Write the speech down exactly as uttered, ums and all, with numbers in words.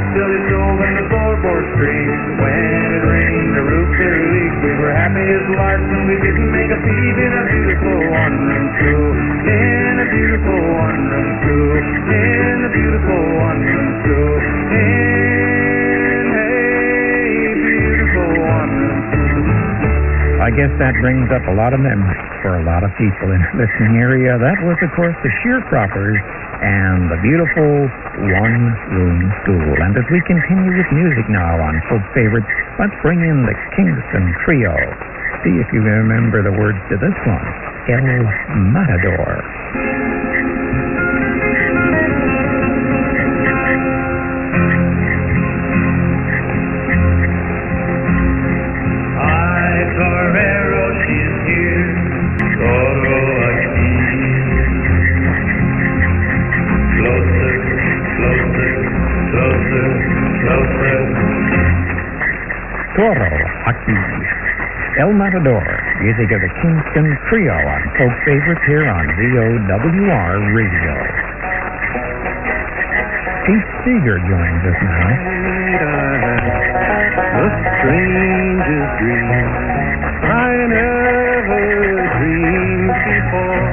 till they sold in the floorboard street. When it rained, the roof did leak. We were happy as larks and we didn't make a peep in a beautiful one-room school. In a beautiful one-room school. In a beautiful one-room school. In a beautiful one-room school. I guess that brings up a lot of memories for a lot of people in the listening area. That was, of course, the Sharecroppers and the beautiful one-room school. And as we continue with music now on Folk Favorites, let's bring in the Kingston Trio. See if you remember the words to this one, El Matador. Toro aquí. El Matador, music of the Kingston Trio on Folk Favorites here on V O W R Radio. Pete Seeger joins us now. The strangest dream I never dreamed before.